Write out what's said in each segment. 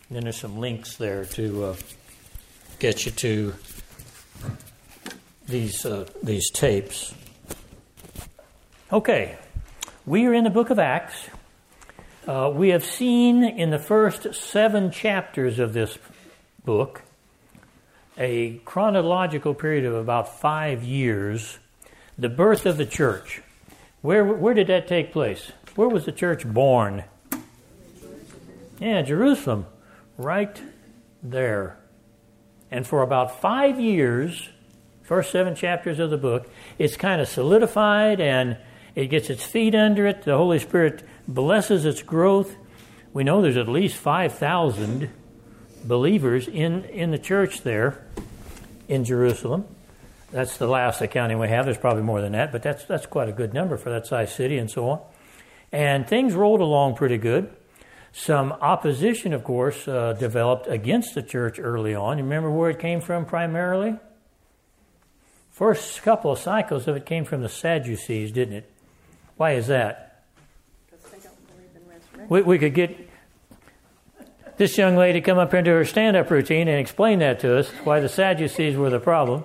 Then there's some links there to get you to these tapes. Okay, we are in the book of Acts. We have seen in the first 7 chapters of this book a chronological period of about 5 years, the birth of the church. Where did that take place? Where was the church born? Yeah, Jerusalem, right there. And for about 5 years, first 7 chapters of the book, it's kind of solidified and it gets its feet under it. The Holy Spirit blesses its growth. We know there's at least 5,000 believers in the church there in Jerusalem. That's the last accounting we have. There's probably more than that, but that's quite a good number for that size city and so on. And things rolled along pretty good. Some opposition, of course, developed against the church early on. You remember where it came from primarily? First couple of cycles of it came from the Sadducees, didn't it? Why is that? Because they don't believe in resurrection. We could get this young lady come up here and do her stand-up routine and explain that to us, why the Sadducees were the problem.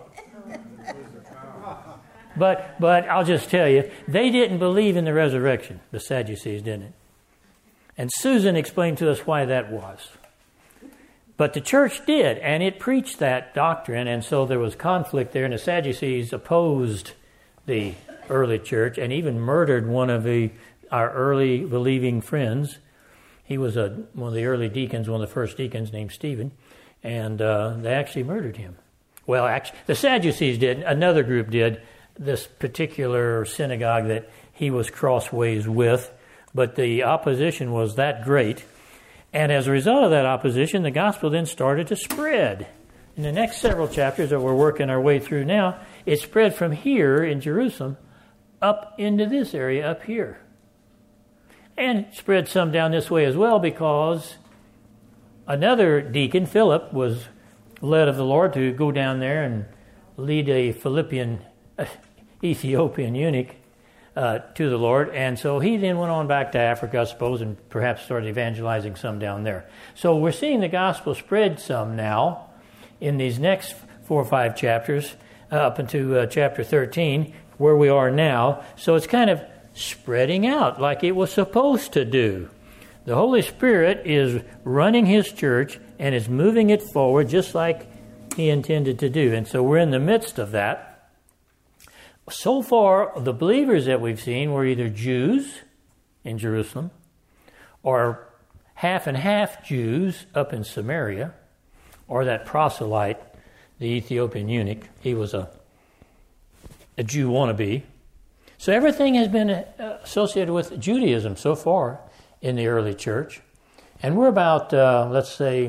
But I'll just tell you, they didn't believe in the resurrection, the Sadducees didn't. And Susan explained to us why that was. But the church did, and it preached that doctrine, and so there was conflict there, and the Sadducees opposed the early church and even murdered one of our early believing friends. He was one of the early deacons, one of the first deacons named Stephen, and they actually murdered him. Well, actually, the Sadducees did. Another group did. This particular synagogue that he was crossways with, but the opposition was that great. And as a result of that opposition, the gospel then started to spread. In the next several chapters that we're working our way through now, it spread from here in Jerusalem up into this area up here. And it spread some down this way as well because another deacon, Philip, was led of the Lord to go down there and lead a Ethiopian eunuch to the Lord. And so he then went on back to Africa, I suppose, and perhaps started evangelizing some down there. So we're seeing the gospel spread some now in these next 4 or 5 chapters up into chapter 13, where we are now. So it's kind of spreading out like it was supposed to do. The Holy Spirit is running His church and is moving it forward just like He intended to do. And so we're in the midst of that. So far, the believers that we've seen were either Jews in Jerusalem or half and half Jews up in Samaria, or that proselyte, the Ethiopian eunuch. He was a Jew wannabe. So everything has been associated with Judaism so far in the early church. And we're about, let's say,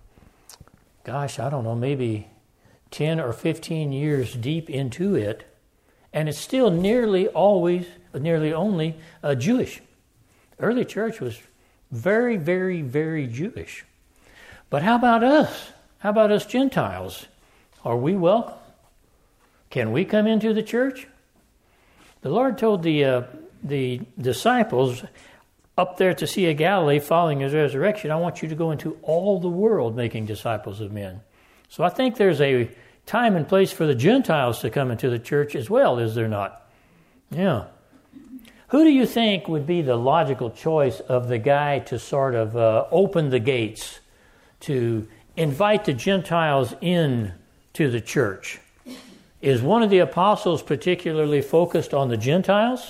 maybe 10 or 15 years deep into it. And it's still nearly only Jewish. The early church was very, very, very Jewish. But how about us? How about us Gentiles? Are we welcome? Can we come into the church? The Lord told the disciples up there at the Sea of Galilee following His resurrection, I want you to go into all the world making disciples of men. So I think there's a time and place for the Gentiles to come into the church as well, is there not? Yeah. Who do you think would be the logical choice of the guy to sort of open the gates, to invite the Gentiles in to the church? Is one of the apostles particularly focused on the Gentiles?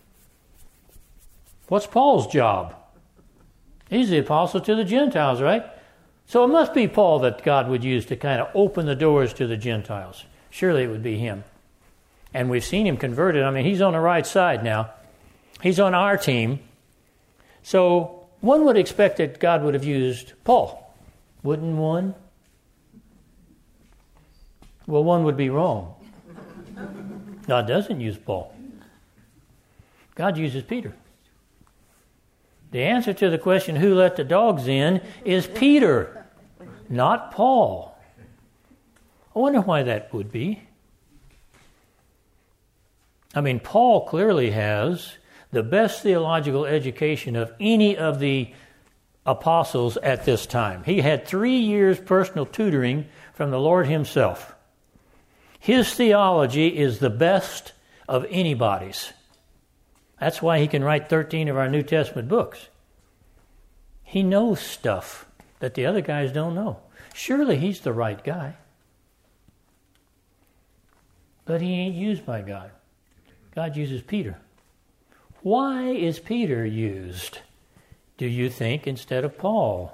What's Paul's job? He's the apostle to the Gentiles, right? So it must be Paul that God would use to kind of open the doors to the Gentiles. Surely it would be him. And we've seen him converted. I mean, he's on the right side now. He's on our team. So one would expect that God would have used Paul. Wouldn't one? Well, one would be wrong. God doesn't use Paul. God uses Peter. The answer to the question, who let the dogs in, is Peter, not Paul. I wonder why that would be. I mean, Paul clearly has the best theological education of any of the apostles at this time. He had 3 years personal tutoring from the Lord himself. His theology is the best of anybody's. That's why he can write 13 of our New Testament books. He knows stuff that the other guys don't know. Surely he's the right guy. But he ain't used by God. God uses Peter. Why is Peter used, do you think, instead of Paul?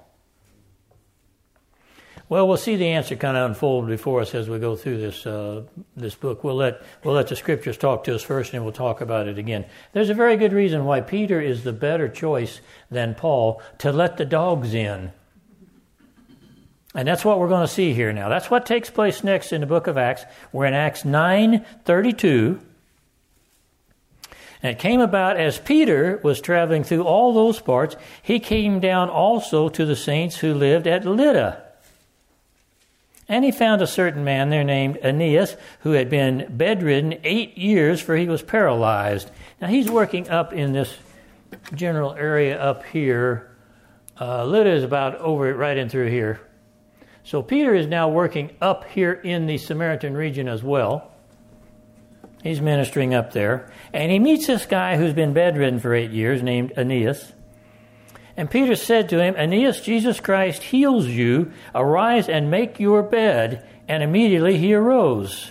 Well, we'll see the answer kind of unfold before us as we go through this book. We'll let the Scriptures talk to us first, and we'll talk about it again. There's a very good reason why Peter is the better choice than Paul to let the dogs in. And that's what we're going to see here now. That's what takes place next in the book of Acts. We're in Acts 9:32. And it came about as Peter was traveling through all those parts, he came down also to the saints who lived at Lydda. And he found a certain man there named Aeneas, who had been bedridden 8 years, for he was paralyzed. Now he's working up in this general area up here. Lydda is about over right in through here. So Peter is now working up here in the Samaritan region as well. He's ministering up there. And he meets this guy who's been bedridden for 8 years named Aeneas. And Peter said to him, Aeneas, Jesus Christ heals you. Arise and make your bed. And immediately he arose.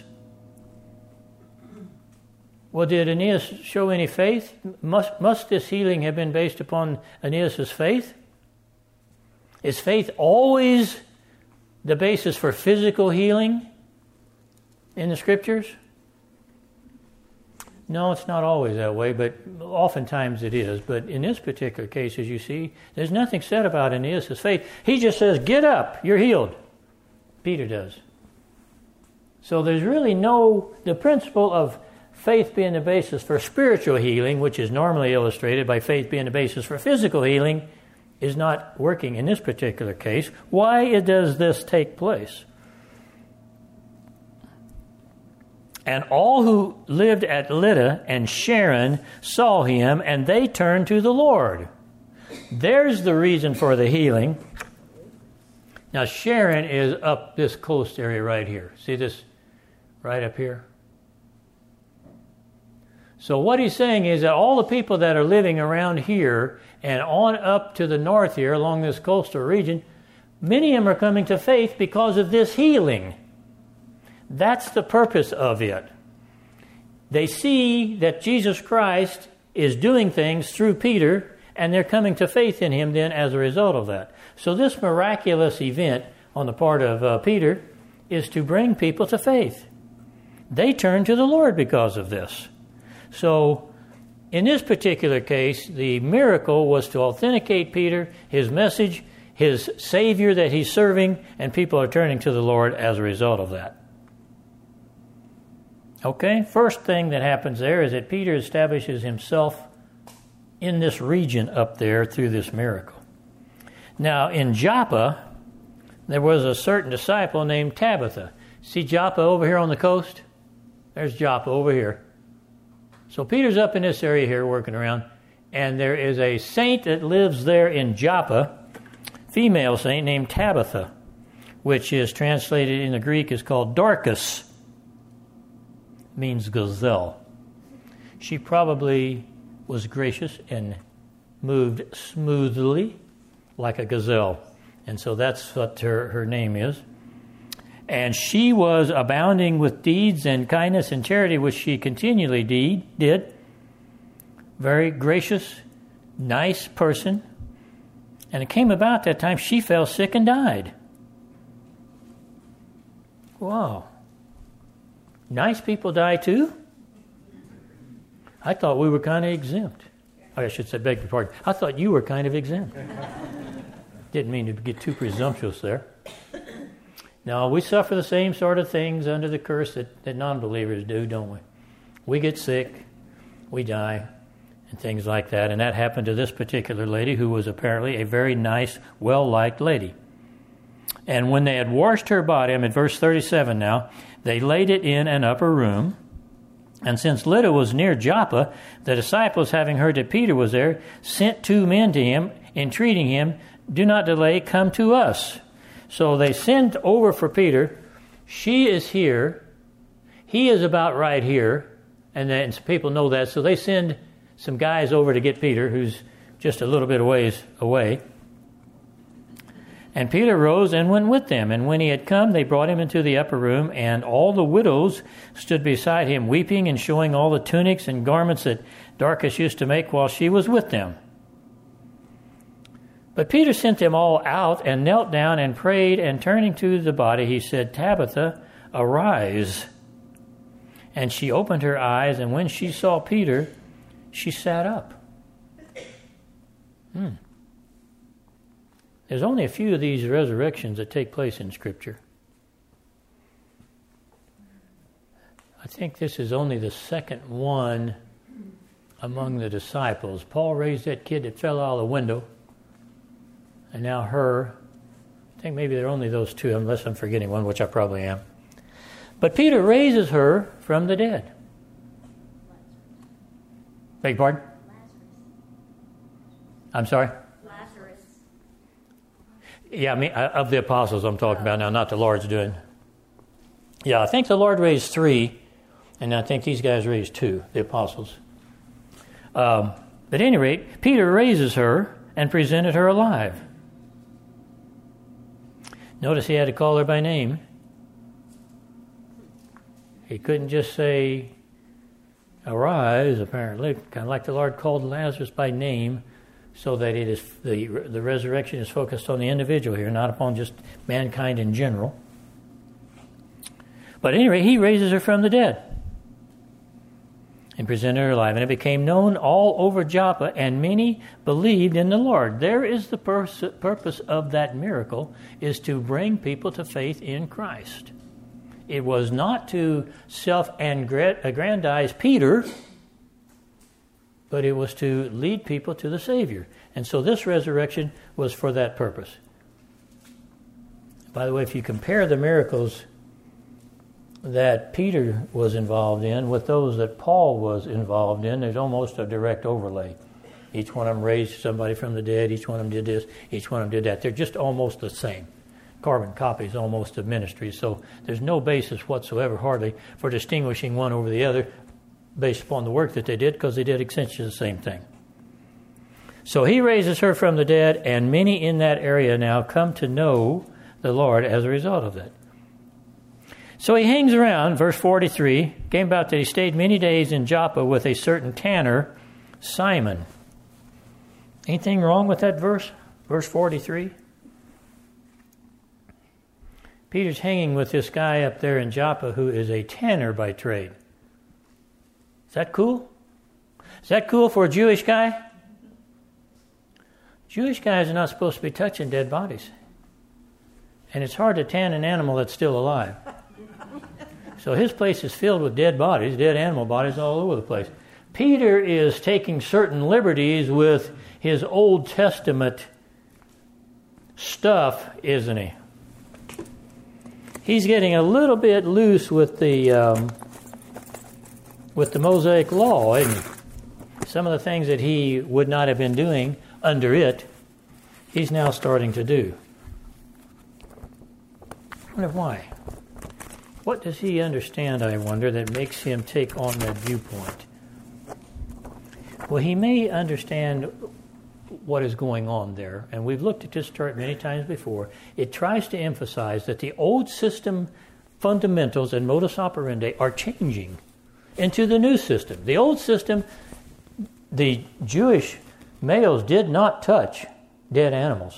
Well, did Aeneas show any faith? Must this healing have been based upon Aeneas' faith? Is faith always the basis for physical healing in the Scriptures? No, it's not always that way, but oftentimes it is. But in this particular case, as you see, there's nothing said about Aeneas' faith. He just says, get up, you're healed. Peter does. So there's really the principle of faith being the basis for spiritual healing, which is normally illustrated by faith being the basis for physical healing, is not working in this particular case. Why does this take place? And all who lived at Lydda and Sharon saw him, and they turned to the Lord. There's the reason for the healing. Now, Sharon is up this coast area right here. See this right up here? So what he's saying is that all the people that are living around here and on up to the north here along this coastal region, many of them are coming to faith because of this healing. That's the purpose of it. They see that Jesus Christ is doing things through Peter, and they're coming to faith in him then as a result of that. So this miraculous event on the part of Peter is to bring people to faith. They turn to the Lord because of this. So in this particular case, the miracle was to authenticate Peter, his message, his Savior that he's serving, and people are turning to the Lord as a result of that. Okay, first thing that happens there is that Peter establishes himself in this region up there through this miracle. Now, in Joppa, there was a certain disciple named Tabitha. See Joppa over here on the coast? There's Joppa over here. So Peter's up in this area here working around, and there is a saint that lives there in Joppa, female saint named Tabitha, which is translated in the Greek is called Dorcas. Means gazelle. She probably was gracious and moved smoothly like a gazelle. And so that's what her name is. And she was abounding with deeds and kindness and charity, which she continually did. Very gracious, nice person. And it came about that time she fell sick and died. Wow. Nice people die too? I thought we were kind of exempt. I should say, beg your pardon. I thought you were kind of exempt. Didn't mean to get too presumptuous there. No, we suffer the same sort of things under the curse that non-believers do, don't we? We get sick, we die, and things like that. And that happened to this particular lady who was apparently a very nice, well-liked lady. And when they had washed her body, I'm at verse 37 now, they laid it in an upper room. And since Lydda was near Joppa, the disciples, having heard that Peter was there, sent 2 men to him, entreating him do not delay, come to us. So they send over for Peter. She is here. He is about right here. And then people know that. So they send some guys over to get Peter, who's just a little bit of ways away. And Peter rose and went with them. And when he had come, they brought him into the upper room, and all the widows stood beside him, weeping and showing all the tunics and garments that Dorcas used to make while she was with them. But Peter sent them all out and knelt down and prayed, and turning to the body, he said, Tabitha, arise. And she opened her eyes, and when she saw Peter, she sat up. There's only a few of these resurrections that take place in Scripture. I think this is only the second one among the disciples. Paul raised that kid that fell out of the window, and now her. I think maybe there are only those two, unless I'm forgetting one, which I probably am. But Peter raises her from the dead. Beg pardon? I'm sorry? Yeah, I mean, of the apostles I'm talking about now, not the Lord's doing. Yeah, I think the Lord raised 3, and I think these guys raised 2, the apostles. But at any rate, Peter raises her and presented her alive. Notice he had to call her by name. He couldn't just say, arise, apparently, kind of like the Lord called Lazarus by name, so that it is the resurrection is focused on the individual here, not upon just mankind in general. But anyway, he raises her from the dead and presented her alive. And it became known all over Joppa, and many believed in the Lord. There is the purpose of that miracle, is to bring people to faith in Christ. It was not to self-aggrandize Peter, but it was to lead people to the Savior. And so this resurrection was for that purpose. By the way, if you compare the miracles that Peter was involved in with those that Paul was involved in, there's almost a direct overlay. Each one of them raised somebody from the dead, each one of them did this, each one of them did that. They're just almost the same. Carbon copies almost of ministry, so there's no basis whatsoever, hardly, for distinguishing one over the other based upon the work that they did, because they did essentially the same thing. So he raises her from the dead, and many in that area now come to know the Lord as a result of that. So he hangs around, verse 43, came about that he stayed many days in Joppa with a certain tanner, Simon. Anything wrong with that verse? Verse 43? Peter's hanging with this guy up there in Joppa who is a tanner by trade. Is that cool? Is that cool for a Jewish guy? Jewish guys are not supposed to be touching dead bodies. And it's hard to tan an animal that's still alive. So his place is filled with dead bodies, dead animal bodies all over the place. Peter is taking certain liberties with his Old Testament stuff, isn't he? He's getting a little bit loose with the Mosaic Law, isn't he? Some of the things that he would not have been doing under it, he's now starting to do. I wonder why. What does he understand, I wonder, that makes him take on that viewpoint? Well, he may understand what is going on there, and we've looked at this chart many times before. It tries to emphasize that the old system fundamentals and modus operandi are changing into the new system. The old system, the Jewish males did not touch dead animals.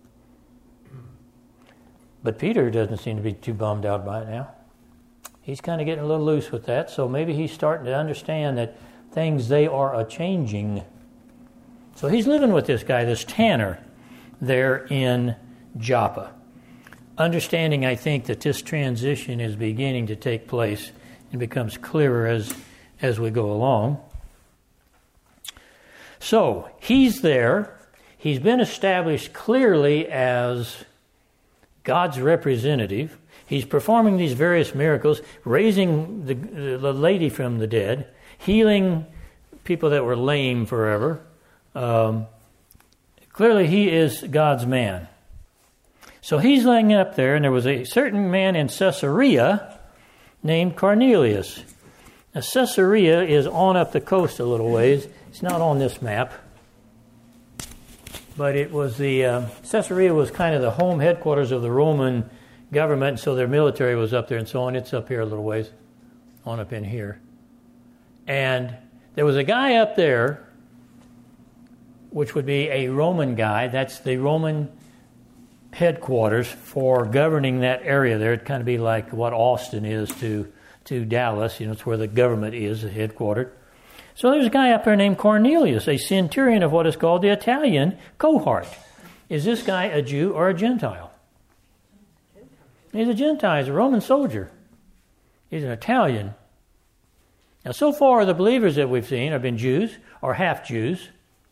But Peter doesn't seem to be too bummed out by it now. He's kind of getting a little loose with that, so maybe he's starting to understand that things, they are a-changing. So he's living with this guy, this tanner, there in Joppa. Understanding, I think, that this transition is beginning to take place and becomes clearer as we go along. So, he's there. He's been established clearly as God's representative. He's performing these various miracles, raising the lady from the dead, healing people that were lame forever, Clearly, he is God's man. So he's laying up there, and there was a certain man in Caesarea named Cornelius. Now, Caesarea is on up the coast a little ways. It's not on this map. But it was Caesarea was kind of the home headquarters of the Roman government, so their military was up there and so on. It's up here a little ways, on up in here. And there was a guy up there, which would be a Roman guy. That's the Roman headquarters for governing that area there. It'd kind of be like what Austin is to Dallas. It's where the government is headquartered. So there's a guy up there named Cornelius, a centurion of what is called the Italian cohort. Is this guy a Jew or a Gentile? He's a Gentile. He's a Roman soldier. He's an Italian. Now, so far, the believers that we've seen have been Jews or half-Jews.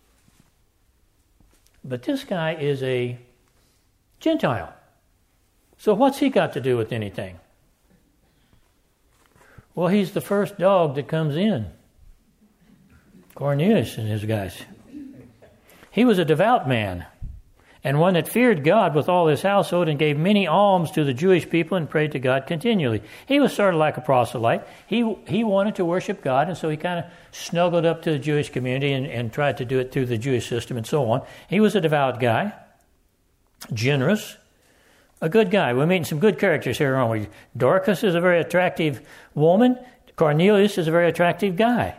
But this guy is a Gentile. So what's he got to do with anything? Well, he's the first dog that comes in. Cornelius and his guys. He was a devout man, and one that feared God with all his household and gave many alms to the Jewish people and prayed to God continually. He was sort of like a proselyte. He wanted to worship God, and so he kind of snuggled up to the Jewish community and tried to do it through the Jewish system and so on. He was a devout guy, generous, a good guy. We're meeting some good characters here, aren't we? Dorcas is a very attractive woman. Cornelius is a very attractive guy.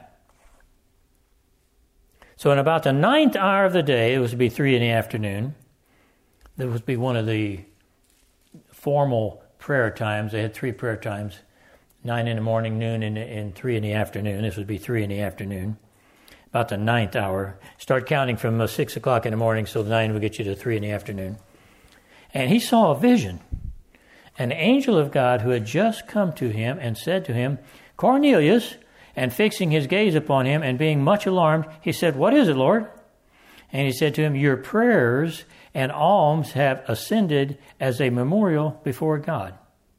So in about the 9th hour of the day, it was to be 3 p.m, there was to be one of the formal prayer times. They had 3 prayer times, 9 in the morning, noon, and 3 in the afternoon. This would be 3 in the afternoon. About the 9th hour. Start counting from 6 o'clock in the morning, so the 9 would get you to 3 in the afternoon. And he saw a vision. An angel of God who had just come to him and said to him, Cornelius, and fixing his gaze upon him and being much alarmed, he said, What is it, Lord? And he said to him, Your prayers and alms have ascended as a memorial before God.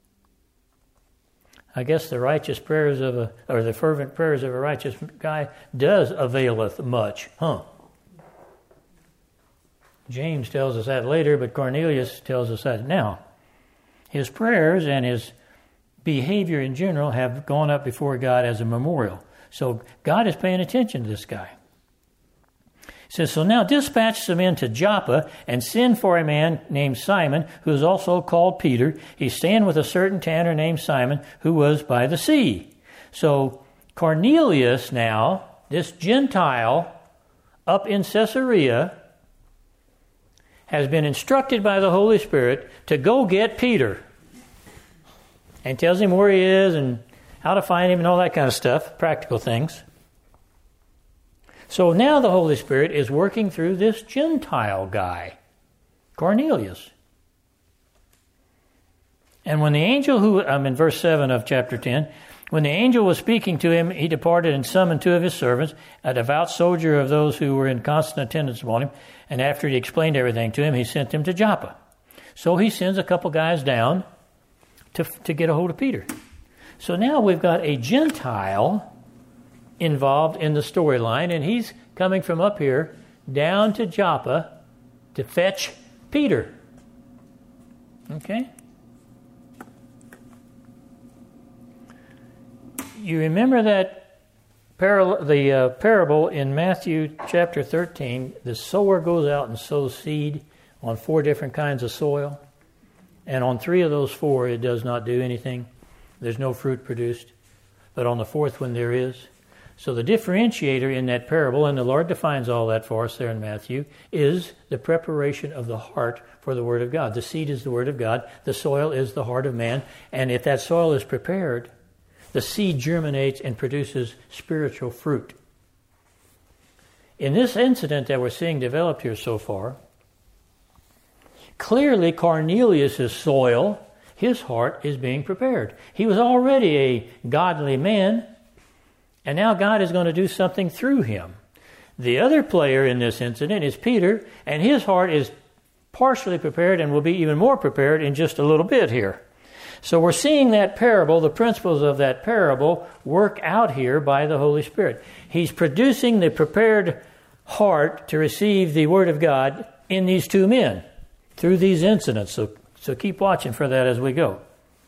I guess the righteous prayers or the fervent prayers of a righteous guy does availeth much, huh? James tells us that later, but Cornelius tells us that now. His prayers and his behavior in general have gone up before God as a memorial. So God is paying attention to this guy. He says, So now dispatch some men to Joppa and send for a man named Simon, who is also called Peter. He's staying with a certain tanner named Simon, who was by the sea. So Cornelius now, this Gentile up in Caesarea, has been instructed by the Holy Spirit to go get Peter. And tells him where he is and how to find him and all that kind of stuff, practical things. So now the Holy Spirit is working through this Gentile guy, Cornelius. And when the angel I'm in verse 7 of chapter 10, when the angel was speaking to him, he departed and summoned 2 of his servants, a devout soldier of those who were in constant attendance upon him. And after he explained everything to him, he sent them to Joppa. So he sends a couple guys down to get a hold of Peter. So now we've got a Gentile involved in the storyline, and he's coming from up here down to Joppa to fetch Peter. Okay? You remember that parable in Matthew chapter 13, the sower goes out and sows seed on 4 different kinds of soil. And on 3 of those 4, it does not do anything. There's no fruit produced. But on the 4th one, there is. So the differentiator in that parable, and the Lord defines all that for us there in Matthew, is the preparation of the heart for the Word of God. The seed is the Word of God. The soil is the heart of man. And if that soil is prepared, the seed germinates and produces spiritual fruit. In this incident that we're seeing developed here so far, clearly Cornelius' soil, his heart, is being prepared. He was already a godly man, and now God is going to do something through him. The other player in this incident is Peter, and his heart is partially prepared and will be even more prepared in just a little bit here. So we're seeing that parable, the principles of that parable, work out here by the Holy Spirit. He's producing the prepared heart to receive the Word of God in these two men through these incidents. So keep watching for that as we go.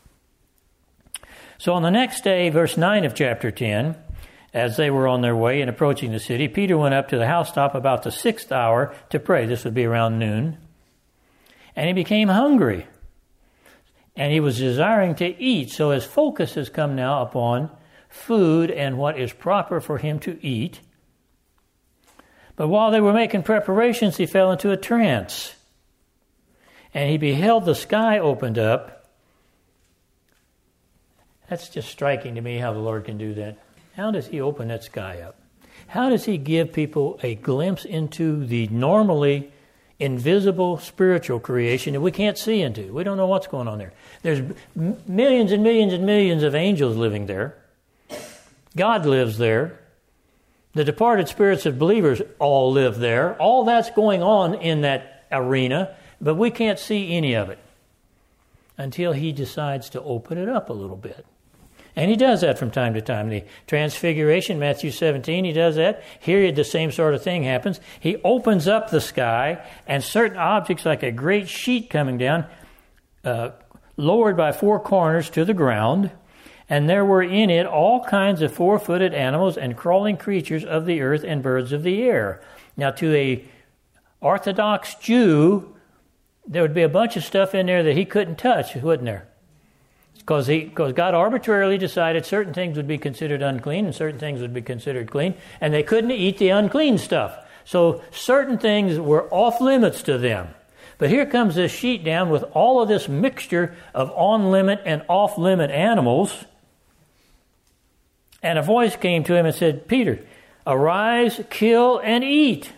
So on the next day, verse 9 of chapter 10, as they were on their way and approaching the city, Peter went up to the housetop about the 6th hour to pray. This would be around noon. And he became hungry. And he was desiring to eat. So his focus has come now upon food and what is proper for him to eat. But while they were making preparations, he fell into a trance. And he beheld the sky opened up. That's just striking to me how the Lord can do that. How does he open that sky up? How does he give people a glimpse into the normally invisible spiritual creation that we can't see into? We don't know what's going on there. There's millions and millions and millions of angels living there. God lives there. The departed spirits of believers all live there. All that's going on in that arena, but we can't see any of it until he decides to open it up a little bit. And he does that from time to time. The Transfiguration, Matthew 17, he does that. Here the same sort of thing happens. He opens up the sky, and certain objects like a great sheet coming down, lowered by 4 corners to the ground, and there were in it all kinds of 4-footed animals and crawling creatures of the earth and birds of the air. Now, to a Orthodox Jew, there would be a bunch of stuff in there that he couldn't touch, wouldn't there? Because God arbitrarily decided certain things would be considered unclean and certain things would be considered clean, and they couldn't eat the unclean stuff. So certain things were off limits to them. But here comes this sheet down with all of this mixture of on-limit and off-limit animals. And a voice came to him and said, Peter, arise, kill, and eat.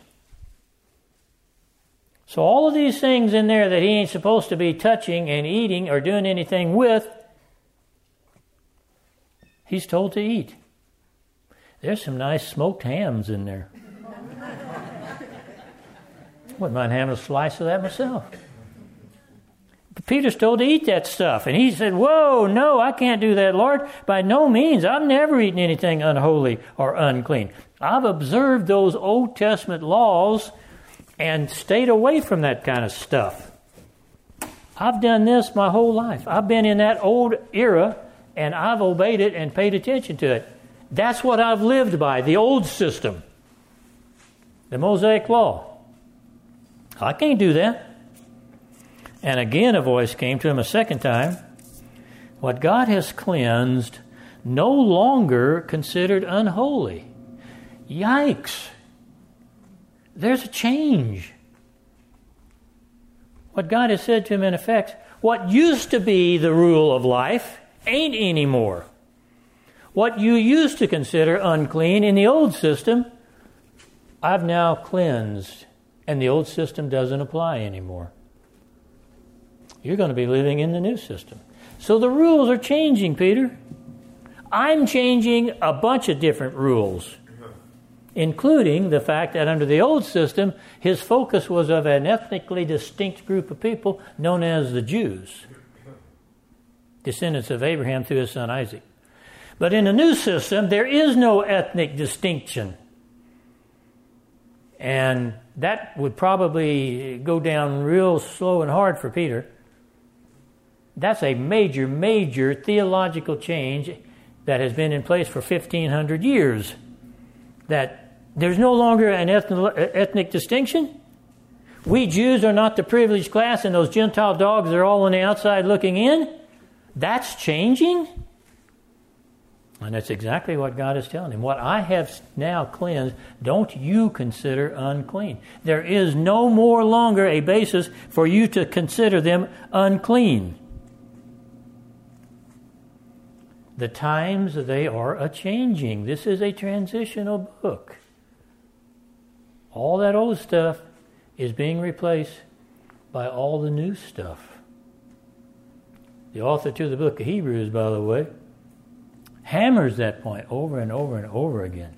So all of these things in there that he ain't supposed to be touching and eating or doing anything with, he's told to eat. There's some nice smoked hams in there. Wouldn't mind having a slice of that myself. But Peter's told to eat that stuff. And he said, whoa, no, I can't do that, Lord. By no means. I've never eaten anything unholy or unclean. I've observed those Old Testament laws and stayed away from that kind of stuff. I've done this my whole life. I've been in that old era, and I've obeyed it and paid attention to it. That's what I've lived by, the old system, the Mosaic Law. I can't do that. And again a voice came to him a second time. What God has cleansed, no longer considered unholy. Yikes. There's a change. What God has said to him in effect, what used to be the rule of life ain't anymore. What you used to consider unclean in the old system, I've now cleansed, and the old system doesn't apply anymore. You're going to be living in the new system. So the rules are changing, Peter. I'm changing a bunch of different rules, including the fact that under the old system, his focus was of an ethnically distinct group of people known as the Jews, descendants of Abraham through his son Isaac. But in the new system, there is no ethnic distinction. And that would probably go down real slow and hard for Peter. That's a major, major theological change that has been in place for 1,500 years. That there's no longer an ethnic distinction. We Jews are not the privileged class, and those Gentile dogs are all on the outside looking in. That's changing. And that's exactly what God is telling him. What I have now cleansed, don't you consider unclean. There is no more longer a basis for you to consider them unclean. The times, they are a-changing. This is a transitional book. All that old stuff is being replaced by all the new stuff. The author to the book of Hebrews, by the way, hammers that point over and over and over again.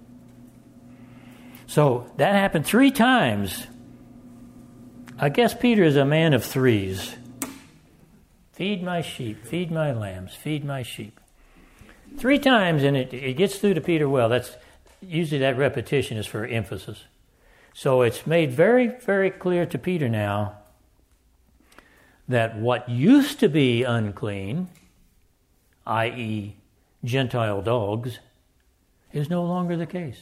So that happened 3 times. I guess Peter is a man of 3s. Feed my sheep, feed my lambs, feed my sheep. 3 times, and it gets through to Peter well. That's usually that repetition is for emphasis. So it's made very, very clear to Peter now that what used to be unclean, i.e., Gentile dogs, is no longer the case.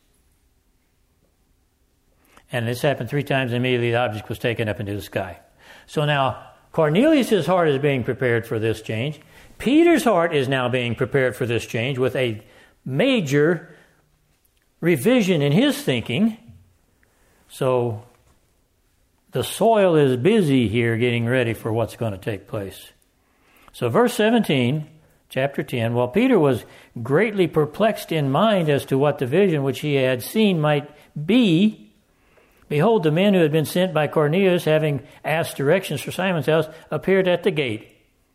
And this happened 3 times, and immediately the object was taken up into the sky. So now Cornelius' heart is being prepared for this change. Peter's heart is now being prepared for this change with a major revision in his thinking. So the soil is busy here getting ready for what's going to take place. So verse 17, chapter 10, while Peter was greatly perplexed in mind as to what the vision which he had seen might be, behold, the men who had been sent by Cornelius, having asked directions for Simon's house, appeared at the gate.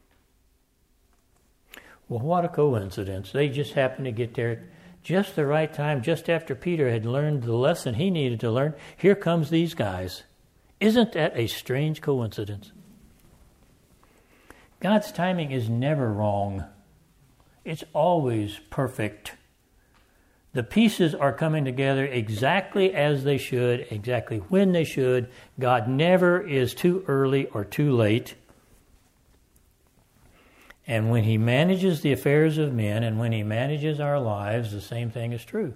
Well, what a coincidence. They just happened to get there just the right time, just after Peter had learned the lesson he needed to learn. Here comes these guys. Isn't that a strange coincidence? God's timing is never wrong. It's always perfect. The pieces are coming together exactly as they should, exactly when they should. God never is too early or too late. And when he manages the affairs of men and when he manages our lives, the same thing is true.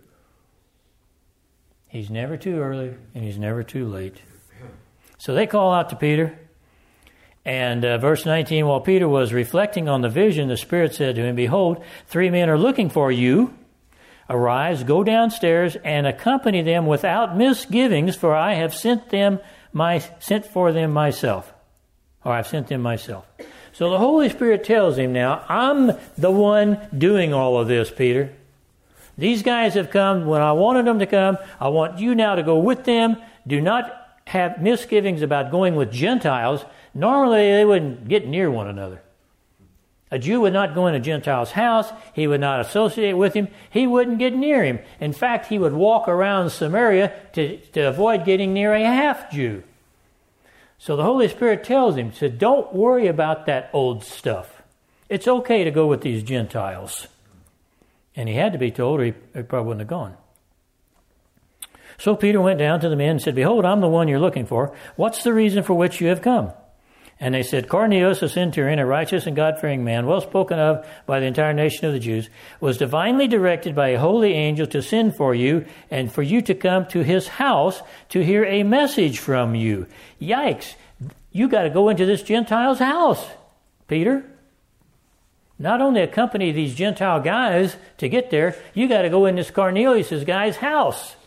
He's never too early and he's never too late. So they call out to Peter. And verse 19, while Peter was reflecting on the vision, the Spirit said to him, behold, 3 men are looking for you. Arise, go downstairs, and accompany them without misgivings, for I have sent them myself. Or I've sent them myself. So the Holy Spirit tells him now, I'm the one doing all of this, Peter. These guys have come when I wanted them to come. I want you now to go with them. Do not have misgivings about going with Gentiles. Normally, they wouldn't get near one another. A Jew would not go in a Gentile's house. He would not associate with him. He wouldn't get near him. In fact, he would walk around Samaria to avoid getting near a half-Jew. So the Holy Spirit tells him, so don't worry about that old stuff. It's okay to go with these Gentiles. And he had to be told, or he probably wouldn't have gone. So Peter went down to the men and said, behold, I'm the one you're looking for. What's the reason for which you have come? And they said, Cornelius, a centurion, a righteous and God-fearing man, well spoken of by the entire nation of the Jews, was divinely directed by a holy angel to send for you and for you to come to his house to hear a message from you. Yikes. You got to go into this Gentile's house, Peter. Not only accompany these Gentile guys to get there, you got to go in this Cornelius' guy's house.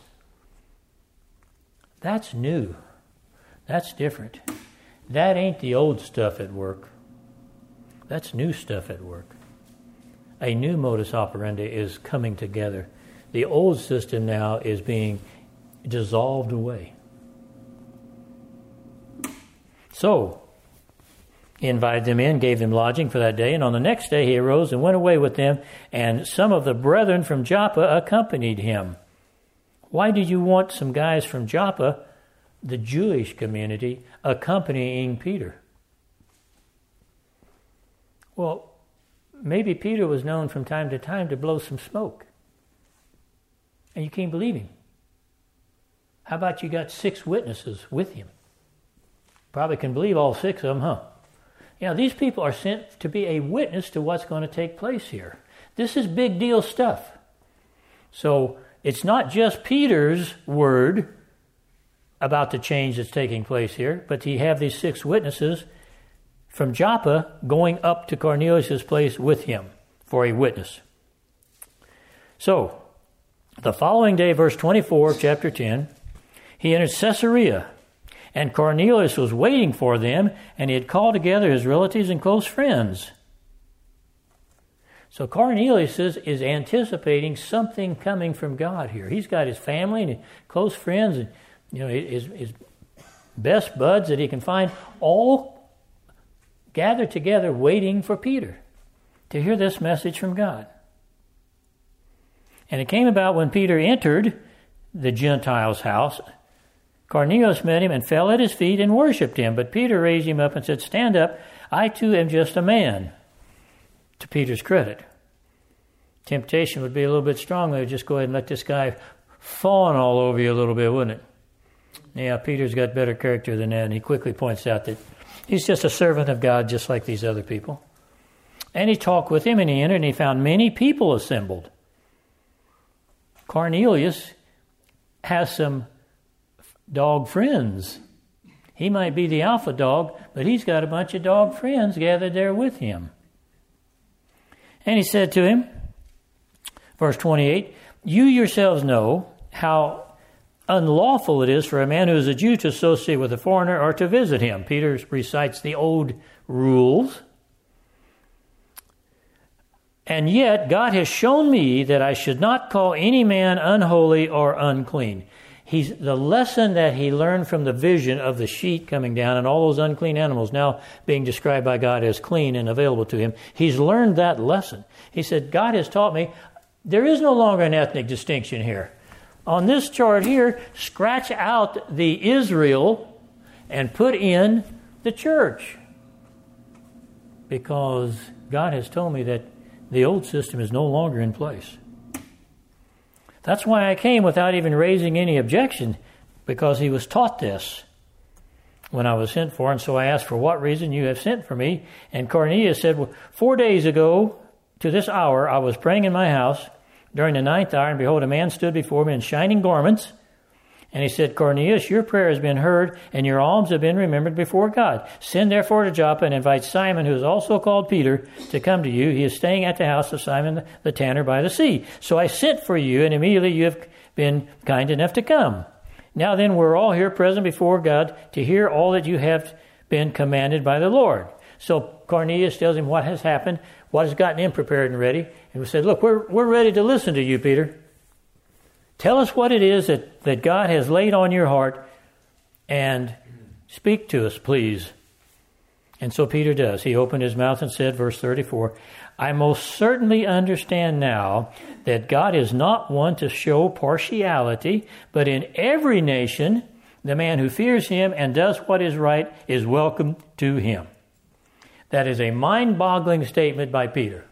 That's new. That's different. That ain't the old stuff at work. That's new stuff at work. A new modus operandi is coming together. The old system now is being dissolved away. So, he invited them in, gave them lodging for that day, and on the next day he arose and went away with them, and some of the brethren from Joppa accompanied him. Why do you want some guys from Joppa, the Jewish community, accompanying Peter? Well, maybe Peter was known from time to time to blow some smoke. And you can't believe him. How about you got 6 witnesses with him? Probably can believe all 6 of them, huh? Yeah, these people are sent to be a witness to what's going to take place here. This is big deal stuff. So it's not just Peter's word about the change that's taking place here, but you have these 6 witnesses from Joppa going up to Cornelius' place with him for a witness. So, the following day, verse 24 of chapter 10, he entered Caesarea, and Cornelius was waiting for them, and he had called together his relatives and close friends. So Cornelius is anticipating something coming from God here. He's got his family and his close friends and his best buds that he can find, all gathered together waiting for Peter to hear this message from God. And it came about when Peter entered the Gentile's house, Cornelius met him and fell at his feet and worshipped him. But Peter raised him up and said, stand up, I too am just a man. To Peter's credit. Temptation would be a little bit strong. They would just go ahead and let this guy fawn all over you a little bit, wouldn't it? Yeah, Peter's got better character than that, and he quickly points out that he's just a servant of God just like these other people. And he talked with him, and he entered, and he found many people assembled. Cornelius has some dog friends. He might be the alpha dog, but he's got a bunch of dog friends gathered there with him. And he said to him, verse 28, "You yourselves know how unlawful it is for a man who is a Jew to associate with a foreigner or to visit him." Peter recites the old rules. "And yet God has shown me that I should not call any man unholy or unclean." The lesson that he learned from the vision of the sheet coming down and all those unclean animals now being described by God as clean and available to him, he's learned that lesson. He said, God has taught me there is no longer an ethnic distinction here. On this chart here, scratch out the Israel and put in the church. Because God has told me that the old system is no longer in place. That's why I came without even raising any objection, because he was taught this when I was sent for. And so I asked, "For what reason you have sent for me?" And Cornelius said, "Well, 4 days ago to this hour I was praying in my house during the 9th hour, and behold, a man stood before me in shining garments. And he said, 'Cornelius, your prayer has been heard, and your alms have been remembered before God. Send therefore to Joppa and invite Simon, who is also called Peter, to come to you. He is staying at the house of Simon the tanner by the sea.' So I sent for you, and immediately you have been kind enough to come. Now then, we're all here present before God to hear all that you have been commanded by the Lord." So Cornelius tells him what has happened, what has gotten him prepared and ready. And we said, "Look, we're ready to listen to you, Peter. Tell us what it is that God has laid on your heart, and speak to us, please." And so Peter does. He opened his mouth and said, verse 34, "I most certainly understand now that God is not one to show partiality, but in every nation the man who fears him and does what is right is welcome to him." That is a mind-boggling statement by Peter.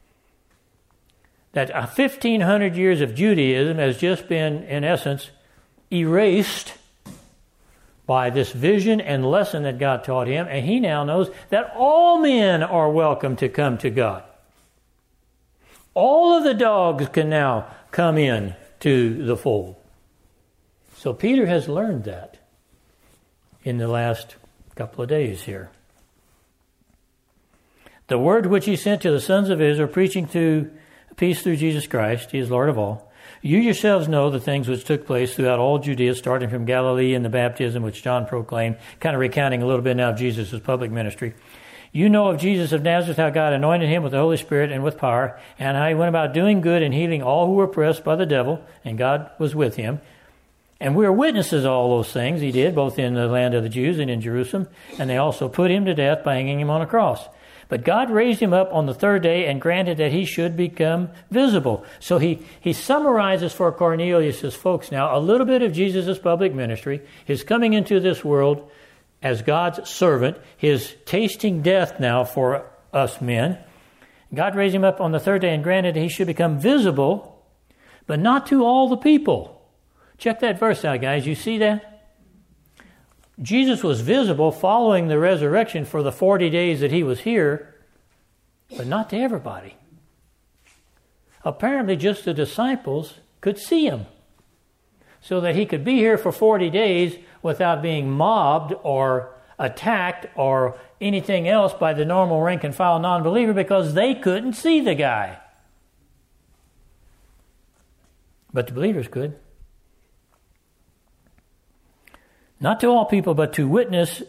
That 1,500 years of Judaism has just been, in essence, erased by this vision and lesson that God taught him, and he now knows that all men are welcome to come to God. All of the dogs can now come in to the fold. So Peter has learned that in the last couple of days here. "The word which he sent to the sons of Israel, preaching to peace through Jesus Christ, he is Lord of all. You yourselves know the things which took place throughout all Judea, starting from Galilee and the baptism which John proclaimed," kind of recounting a little bit now of Jesus' public ministry. "You know of Jesus of Nazareth, how God anointed him with the Holy Spirit and with power, and how he went about doing good and healing all who were oppressed by the devil, and God was with him. And we are witnesses of all those things he did, both in the land of the Jews and in Jerusalem, and they also put him to death by hanging him on a cross. But God raised him up on the 3rd day and granted that he should become visible." So he summarizes for Cornelius' folks now a little bit of Jesus' public ministry, his coming into this world as God's servant, his tasting death now for us men. God raised him up on the 3rd day and granted that he should become visible, but not to all the people. Check that verse out, guys. You see that? Jesus was visible following the resurrection for the 40 days that he was here, but not to everybody. Apparently just the disciples could see him, so that he could be here for 40 days without being mobbed or attacked or anything else by the normal rank and file non-believer, because they couldn't see the guy. But the believers could. Not to all people, but to witnesses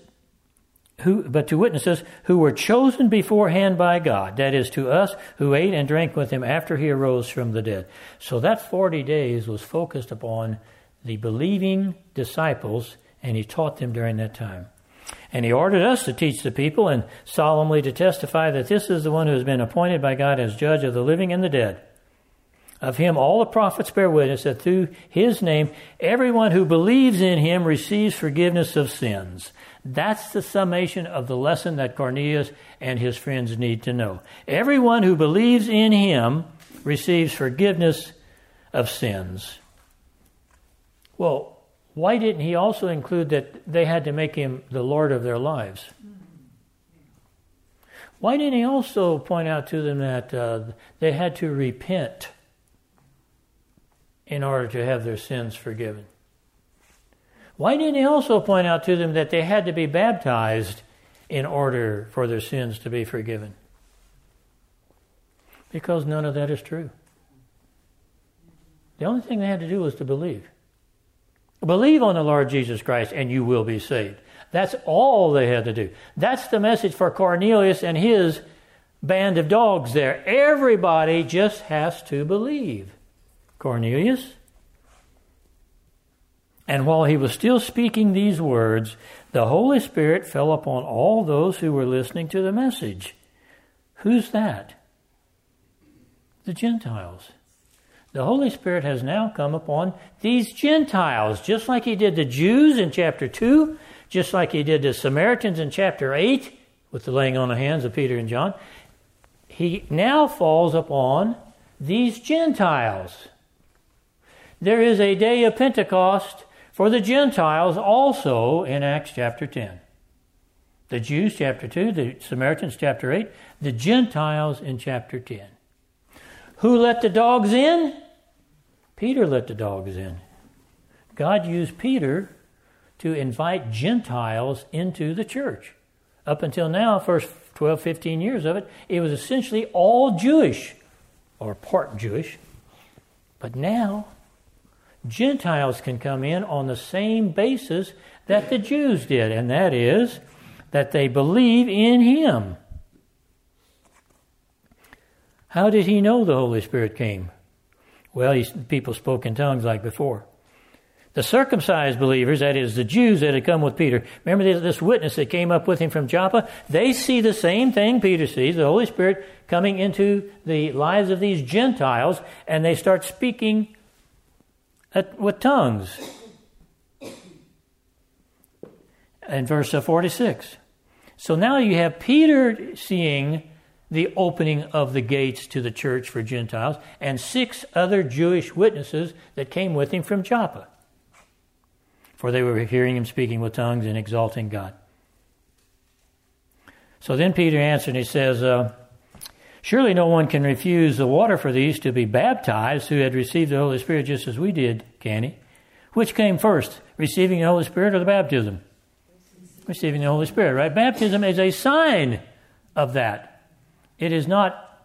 who were chosen beforehand by God. That is, to us who ate and drank with him after he arose from the dead. So that 40 days was focused upon the believing disciples, and he taught them during that time. And he ordered us to teach the people and solemnly to testify that this is the one who has been appointed by God as judge of the living and the dead. Of him all the prophets bear witness that through his name everyone who believes in him receives forgiveness of sins. That's the summation of the lesson that Cornelius and his friends need to know. Everyone who believes in him receives forgiveness of sins. Well, why didn't he also include that they had to make him the Lord of their lives? Why didn't he also point out to them that they had to repent in order to have their sins forgiven? Why didn't he also point out to them that they had to be baptized in order for their sins to be forgiven? Because none of that is true. The only thing they had to do was to believe. Believe on the Lord Jesus Christ and you will be saved. That's all they had to do. That's the message for Cornelius and his band of dogs there. Everybody just has to believe. Cornelius. And while he was still speaking these words, the Holy Spirit fell upon all those who were listening to the message. Who's that? The Gentiles. The Holy Spirit has now come upon these Gentiles, just like he did the Jews in chapter 2, just like he did the Samaritans in chapter 8, with the laying on of hands of Peter and John. He now falls upon these Gentiles. There is a day of Pentecost for the Gentiles also in Acts chapter 10. The Jews chapter 2, the Samaritans chapter 8, the Gentiles in chapter 10. Who let the dogs in? Peter let the dogs in. God used Peter to invite Gentiles into the church. Up until now, first 12, 15 years of it, it was essentially all Jewish, or part Jewish. But now, Gentiles can come in on the same basis that the Jews did, and that is that they believe in him. How did he know the Holy Spirit came? Well, people spoke in tongues like before. The circumcised believers, that is, the Jews that had come with Peter, remember this witness that came up with him from Joppa? They see the same thing Peter sees, the Holy Spirit coming into the lives of these Gentiles, and they start speaking with tongues. In verse 46. So now you have Peter seeing the opening of the gates to the church for Gentiles, and 6 other Jewish witnesses that came with him from Joppa. For they were hearing him speaking with tongues and exalting God. So then Peter answered and he says, surely no one can refuse the water for these to be baptized who had received the Holy Spirit just as we did, can he? Which came first, receiving the Holy Spirit or the baptism? Receiving the Holy Spirit, right? Baptism is a sign of that. It is not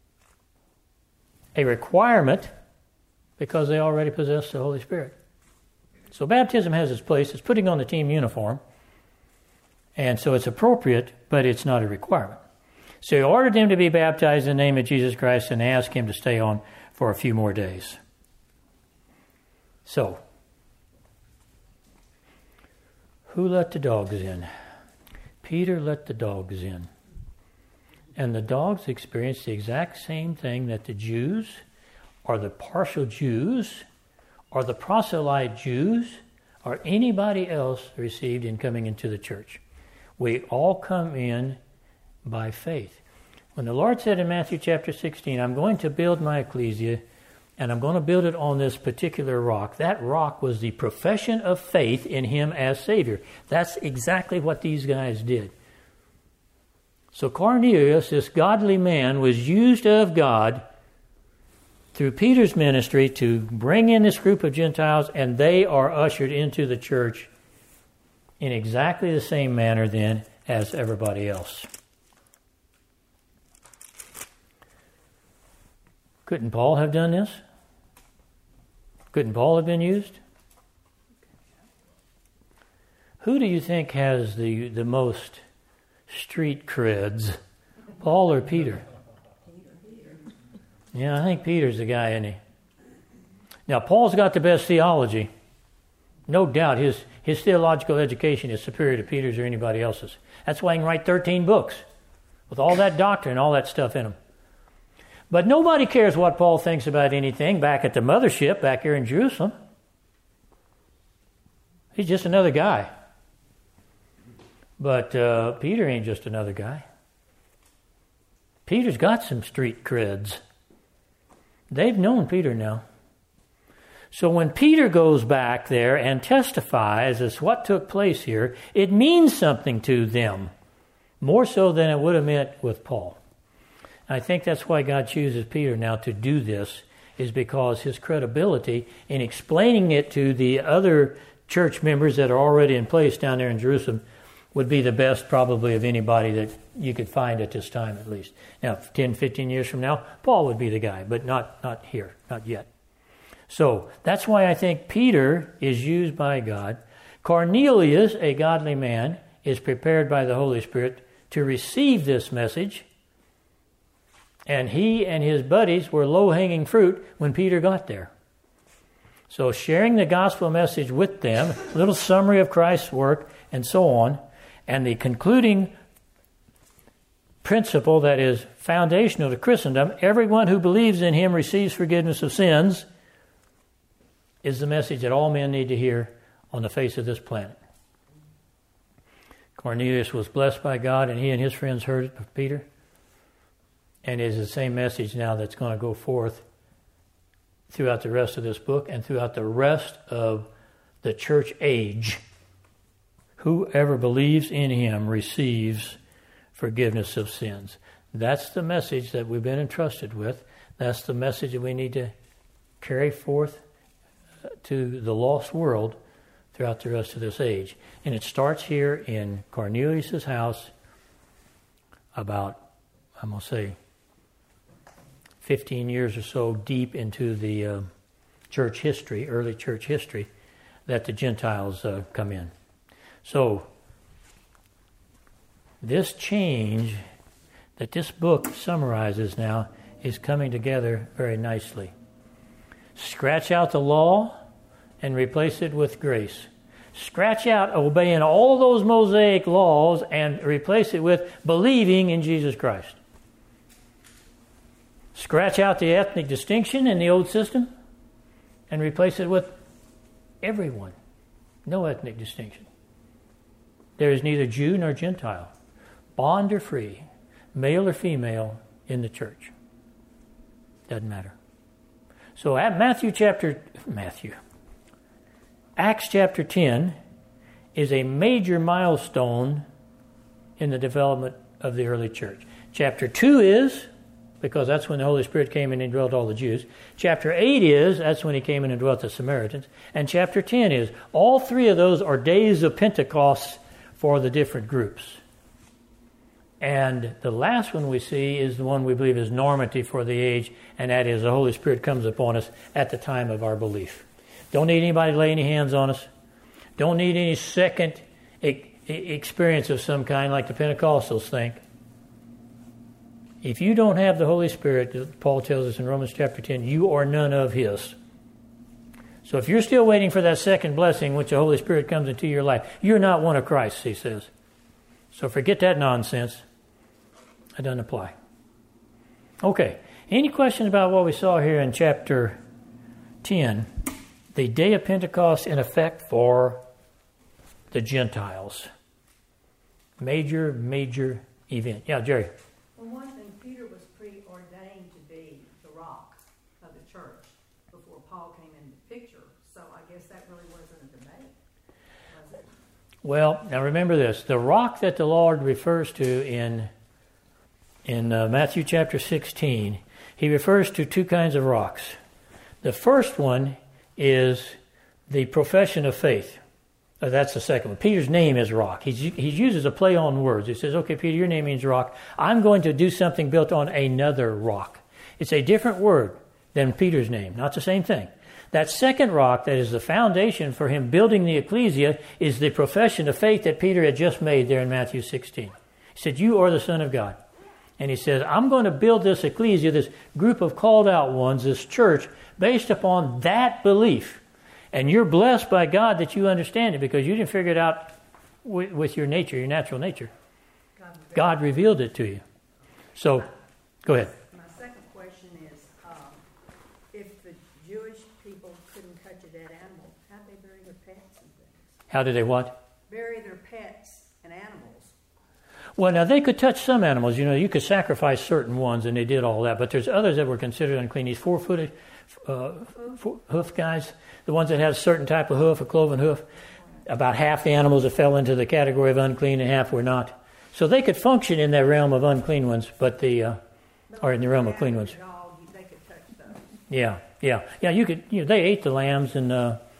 a requirement because they already possess the Holy Spirit. So baptism has its place. It's putting on the team uniform. And so it's appropriate, but it's not a requirement. So he ordered them to be baptized in the name of Jesus Christ and asked him to stay on for a few more days. So, who let the dogs in? Peter let the dogs in. And the dogs experienced the exact same thing that the Jews, or the partial Jews, or the proselyte Jews, or anybody else received in coming into the church. We all come in by faith. When the Lord said in Matthew chapter 16, I'm going to build my ecclesia, and I'm going to build it on this particular rock. That rock was the profession of faith in him as Savior. That's exactly what these guys did. So Cornelius, this godly man, was used of God through Peter's ministry to bring in this group of Gentiles, and they are ushered into the church in exactly the same manner then as everybody else. Couldn't Paul have done this? Couldn't Paul have been used? Who do you think has the most street creds, Paul or Peter? Yeah, I think Peter's the guy, isn't he? Now, Paul's got the best theology. No doubt his theological education is superior to Peter's or anybody else's. That's why he can write 13 books with all that doctrine, all that stuff in them. But nobody cares what Paul thinks about anything back at the mothership back here in Jerusalem. He's just another guy. But Peter ain't just another guy. Peter's got some street creds. They've known Peter now. So when Peter goes back there and testifies as what took place here, it means something to them, more so than it would have meant with Paul. I think that's why God chooses Peter now to do this, is because his credibility in explaining it to the other church members that are already in place down there in Jerusalem would be the best probably of anybody that you could find at this time at least. Now, 10, 15 years from now, Paul would be the guy, but not here, not yet. So that's why I think Peter is used by God. Cornelius, a godly man, is prepared by the Holy Spirit to receive this message. And he and his buddies were low-hanging fruit when Peter got there. So sharing the gospel message with them, a little summary of Christ's work, and so on, and the concluding principle that is foundational to Christendom, everyone who believes in him receives forgiveness of sins, is the message that all men need to hear on the face of this planet. Cornelius was blessed by God, and he and his friends heard it of Peter. And it is the same message now that's going to go forth throughout the rest of this book and throughout the rest of the church age. Whoever believes in him receives forgiveness of sins. That's the message that we've been entrusted with. That's the message that we need to carry forth to the lost world throughout the rest of this age. And it starts here in Cornelius' house about, I'm going to say, 15 years or so deep into the church history, early church history, that the Gentiles come in. So, this change that this book summarizes now is coming together very nicely. Scratch out the law and replace it with grace. Scratch out obeying all those Mosaic laws and replace it with believing in Jesus Christ. Scratch out the ethnic distinction in the old system and replace it with everyone. No ethnic distinction. There is neither Jew nor Gentile, bond or free, male or female in the church. Doesn't matter. So at Acts chapter 10 is a major milestone in the development of the early church. Chapter 2 is, because that's when the Holy Spirit came in and dwelt all the Jews. Chapter 8 is, that's when he came in and dwelt the Samaritans. And chapter 10 is, all three of those are days of Pentecost for the different groups. And the last one we see is the one we believe is normative for the age, and that is the Holy Spirit comes upon us at the time of our belief. Don't need anybody to lay any hands on us. Don't need any second experience of some kind like the Pentecostals think. If you don't have the Holy Spirit, Paul tells us in Romans chapter 10, you are none of his. So if you're still waiting for that second blessing, which the Holy Spirit comes into your life, you're not one of Christ's, he says. So forget that nonsense. It doesn't apply. Okay. Any questions about what we saw here in chapter 10? The day of Pentecost in effect for the Gentiles. Major event. Yeah, Jerry. Well, one thing, Peter was preordained to be the rock of the church before Paul came into the picture. So I guess that really wasn't a debate, was it? Well, now remember this. The rock that the Lord refers to in Matthew chapter 16, he refers to two kinds of rocks. The first one is the profession of faith. That's the second one. Peter's name is rock. He uses a play on words. He says, okay, Peter, your name means rock. I'm going to do something built on another rock. It's a different word than Peter's name. Not the same thing. That second rock that is the foundation for him building the ecclesia is the profession of faith that Peter had just made there in Matthew 16. He said, you are the Son of God. And he says, I'm going to build this ecclesia, this group of called out ones, this church, based upon that belief. And you're blessed by God that you understand it because you didn't figure it out with your nature, your natural nature. God revealed it to you. So, go ahead. My second question is, if the Jewish people couldn't touch a dead animal, how'd they bury their pets and things? How did they what? Bury their pets and animals. Well, now they could touch some animals. You could sacrifice certain ones, and they did all that. But there's others that were considered unclean. These four-footed hoof guys, the ones that have a certain type of hoof, a cloven hoof. About half the animals that fell into the category of unclean, and half were not. So they could function in that realm of unclean ones, or in the realm of clean ones. They could touch those. Yeah. You could. They ate the lambs, and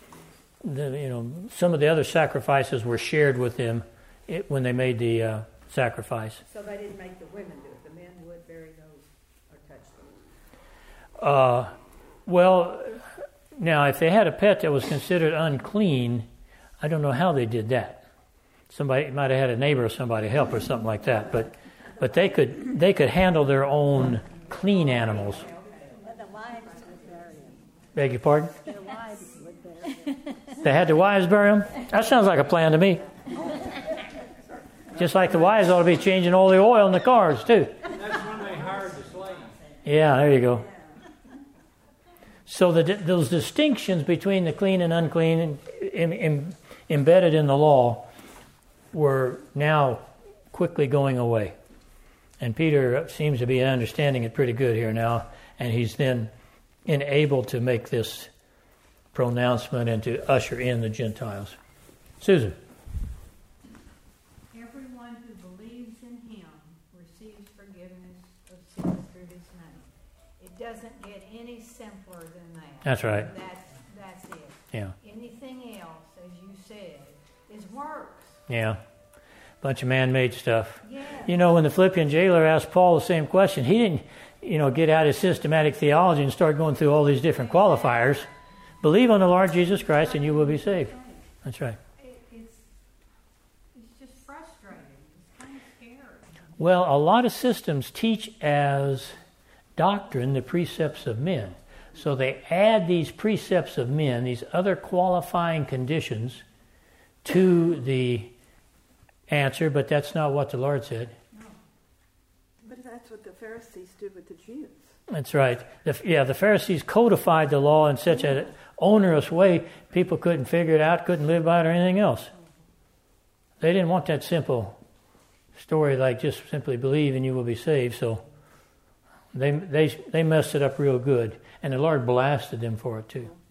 some of the other sacrifices were shared with them when they made the sacrifice. So they didn't make the women do it. The men would bury those or touch those. Well, now if they had a pet that was considered unclean, I don't know how they did that. Somebody might have had a neighbor or somebody help or something like that, but they could handle their own clean animals. But the wives would bury them. Beg your pardon? The wives would bury them. They had the wives bury them? That sounds like a plan to me. Just like the wives ought to be changing all the oil in the cars, too. That's when they hired the slaves. Yeah, there you go. So those distinctions between the clean and unclean embedded in the law were now quickly going away. And Peter seems to be understanding it pretty good here now, and he's then enabled to make this pronouncement and to usher in the Gentiles. Susan. Everyone who believes in him receives forgiveness of sins through his name. It doesn't get any simpler than that. That's right. That's it. Yeah. Anything else, as you said, is works. Yeah. Bunch of man-made stuff. Yeah. When the Philippian jailer asked Paul the same question, he didn't, get out his systematic theology and start going through all these different qualifiers. Believe on the Lord Jesus Christ and you will be saved. That's right. It's just frustrating. It's kind of scary. Well, a lot of systems teach as doctrine the precepts of men. So they add these precepts of men, these other qualifying conditions, to the answer, but that's not what the Lord said. No. But that's what the Pharisees did with the Jews. That's right. The Pharisees codified the law in such an onerous way, people couldn't figure it out, couldn't live by it or anything else. They didn't want that simple story like just simply believe and you will be saved, so they messed it up real good. And the Lord blasted them for it too.